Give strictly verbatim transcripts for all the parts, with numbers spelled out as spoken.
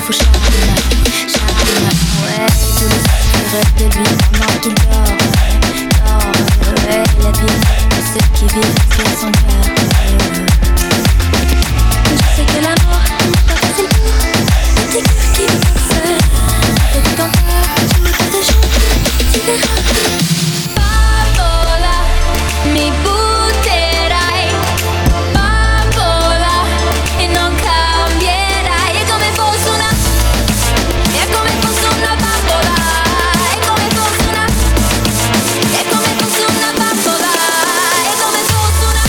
fou charme, charme. Ouais, tous les soirs tu rêves de lui pendant qu'il dort, dort. Ouais, la vie de ceux qui vivent sur son cœur. Je sais que l'amour n'est pas facile pour tes cœurs qui vivent seuls. Et tout ton cœur, tu me fais de jeu, tu verras. Bambola, mi butterai. Bambola, e non cambierai. È come fosse una, è come fosse una bambola. È come fosse una, è come fosse una bambola. È come fosse una.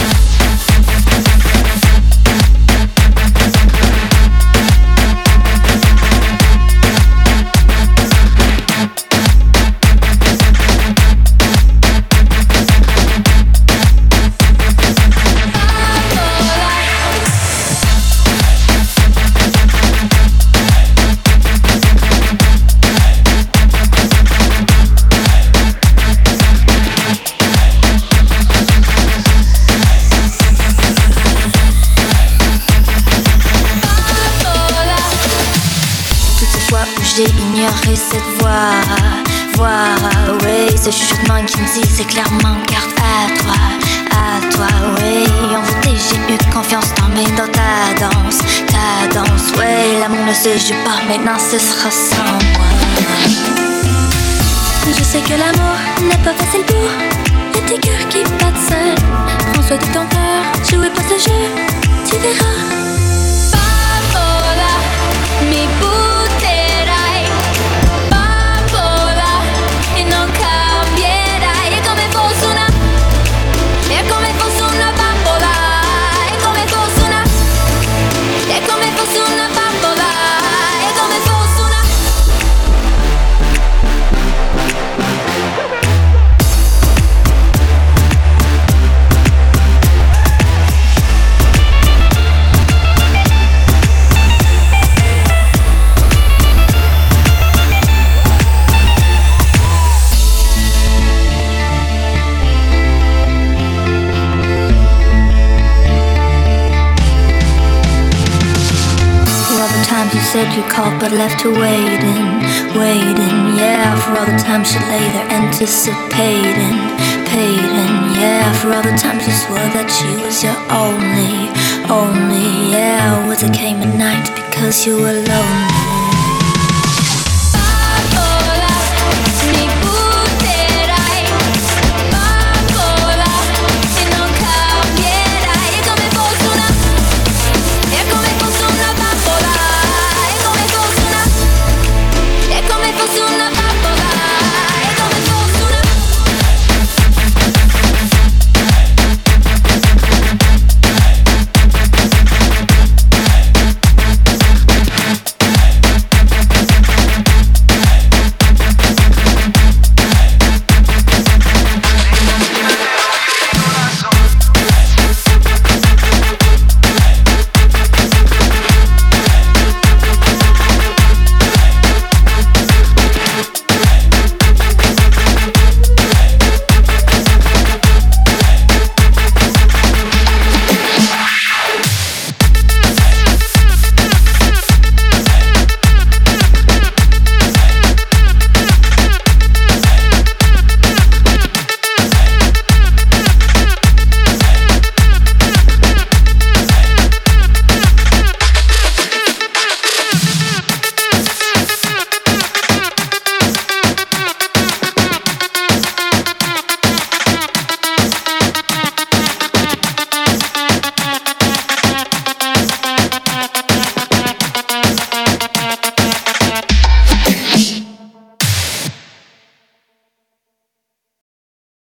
J'ai ignoré cette voix, voix, oui, ce chuchotement qui me disait clairement garde à toi, à toi, oui. Envoûté, j'ai eu confiance tombée dans ta danse, ta danse, oui. L'amour ne se joue pas, maintenant ce sera sans moi. Je sais que l'amour n'est pas facile pour tes cœurs qui battent seuls. Prends soin de ton cœur, jouez pas ce jeu, tu verras. Bambola, mi butterai. Bambola, e non cambierai. È come fosse una, è come fosse una bambola. È come fosse una, è come fosse una bambola. È come fosse una. You said you called but left her waiting, waiting, yeah. For all the times she lay there anticipating, paiding, yeah. For all the times you swore that she was your only, only, yeah. Was it came at night because you were lonely?